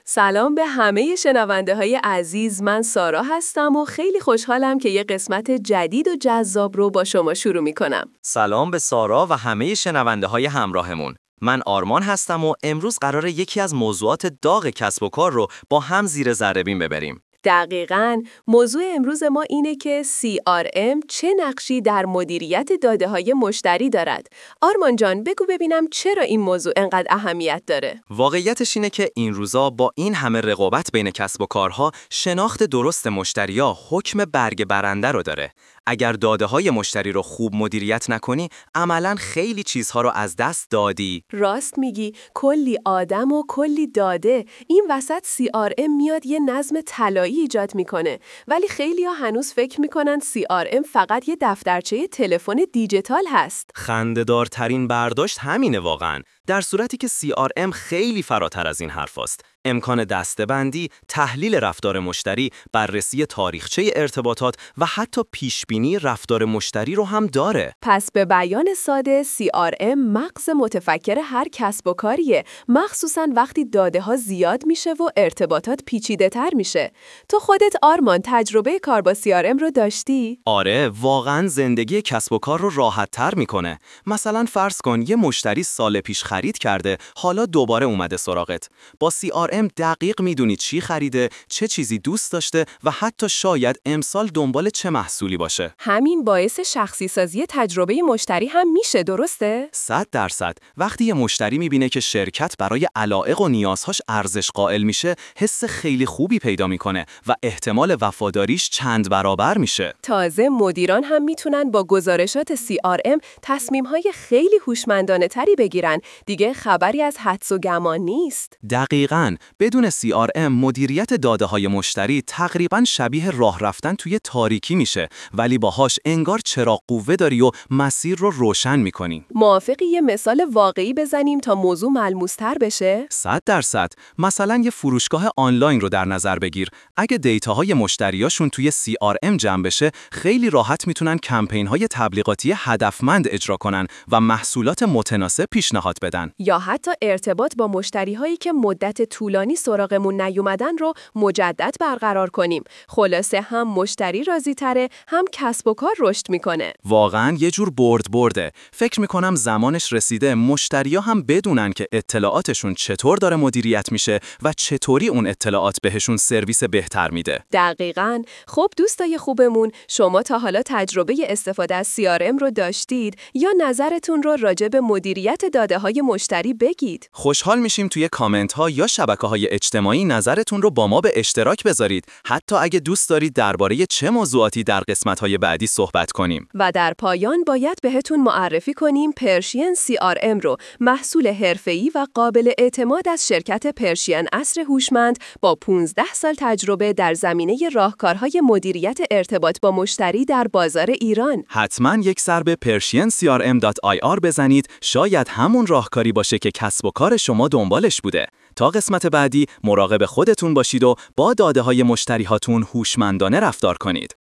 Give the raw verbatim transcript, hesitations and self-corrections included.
سلام به همه شنونده های عزیز، من سارا هستم و خیلی خوشحالم که یه قسمت جدید و جذاب رو با شما شروع می کنم. سلام به سارا و همه شنونده های همراهمون. من آرمان هستم و امروز قراره یکی از موضوعات داغ کسب و کار رو با هم زیر ذره بین ببریم. دقیقاً، موضوع امروز ما اینه که سی آر ام چه نقشی در مدیریت داده های مشتری دارد. آرمان جان، بگو ببینم چرا این موضوع انقدر اهمیت داره؟ واقعیتش اینه که این روزا با این همه رقابت بین کسب و کارها، شناخت درست مشتری‌ها حکم برگ برنده رو داره. اگر داده های مشتری رو خوب مدیریت نکنی، عملاً خیلی چیزها رو از دست دادی. راست میگی، کلی آدم و کلی داده. این وسط سی آر ام میاد یه نظم طلایی ایجاد میکنه، ولی خیلی‌ها هنوز فکر میکنن سی آر ام فقط یه دفترچه تلفن دیجیتال هست. خنده‌دارترین برداشت همینه واقعاً، در صورتی که سی آر ام خیلی فراتر از این حرفاست. امکان دسته‌بندی، تحلیل رفتار مشتری، بررسی تاریخچه ارتباطات و حتی پیشبینی رفتار مشتری رو هم داره. پس به بیان ساده، سی آر ام مغز متفکر هر کسب و کاریه، مخصوصاً وقتی داده ها زیاد میشه و ارتباطات پیچیده تر میشه. تو خودت آرمان تجربه کار با سی آر ام رو داشتی؟ آره، واقعاً زندگی کسب و کار رو راحت تر میکنه. مثلا فرض کن یه مشتری سال پیش خرید کرده، حالا دوباره اومده سراغت. با سی آر ام دقیق میدونی چی خریده، چه چیزی دوست داشته و حتی شاید امسال دنبال چه محصولی باشه. همین باعث شخصی سازی تجربه مشتری هم میشه، درسته؟ صد درصد. وقتی یه مشتری میبینه که شرکت برای علایق و نیازهاش ارزش قائل میشه، حس خیلی خوبی پیدا میکنه و احتمال وفاداریش چند برابر میشه. تازه مدیران هم میتونن با گزارشات سی آر ام تصمیم‌های خیلی هوشمندانه تری بگیرن. دیگه خبری از حدس و گمان نیست. دقیقاً. بدون سی آر ام مدیریت داده‌های مشتری تقریباً شبیه راه رفتن توی تاریکی میشه، ولی باهاش انگار چراغ قوه داری و مسیر رو روشن میکنی. موافقی یه مثال واقعی بزنیم تا موضوع ملموس‌تر بشه؟ صد درصد. مثلا یه فروشگاه آنلاین رو در نظر بگیر. اگه دیتاهای مشتریاشون توی سی آر ام جمع بشه، خیلی راحت میتونن کمپین‌های تبلیغاتی هدفمند اجرا کنن و محصولات متناسب پیشنهاد بدن. یا حتی ارتباط با مشتری‌هایی که مدت طولانی سراغمون نیومدن رو مجدد برقرار کنیم. خلاصه هم مشتری راضی تره، هم کسب و کار رشد میکنه. واقعاً یه جور برد برده. فکر میکنم زمانش رسیده مشتری‌ها هم بدونن که اطلاعاتشون چطور داره مدیریت میشه و چطوری اون اطلاعات بهشون سرویس بهتر میده. دقیقاً. خب دوستای خوبمون، شما تا حالا تجربه استفاده از سی آر ام رو داشتید یا نظرتون رو راجع به مدیریت داده‌های مشتری بگید؟ خوشحال میشیم توی کامنت ها یا شبکه‌های اجتماعی نظرتون رو با ما به اشتراک بذارید، حتی اگه دوست دارید درباره چه موضوعاتی در قسمت‌های بعدی صحبت کنیم. و در پایان باید بهتون معرفی کنیم پرشین سی آر ام رو، محصول حرفه‌ای و قابل اعتماد از شرکت پرشین عصر هوشمند با پانزده سال تجربه در زمینه راهکارهای مدیریت ارتباط با مشتری در بازار ایران. حتما یک سر به پرشین سی آر ام دات آی آر بزنید، شاید همون راهکاری باشه که کسب و کار شما دنبالش بوده. تا قسمت بعدی مراقب خودتون باشید و با داده‌های مشتری‌هاتون هوشمندانه رفتار کنید.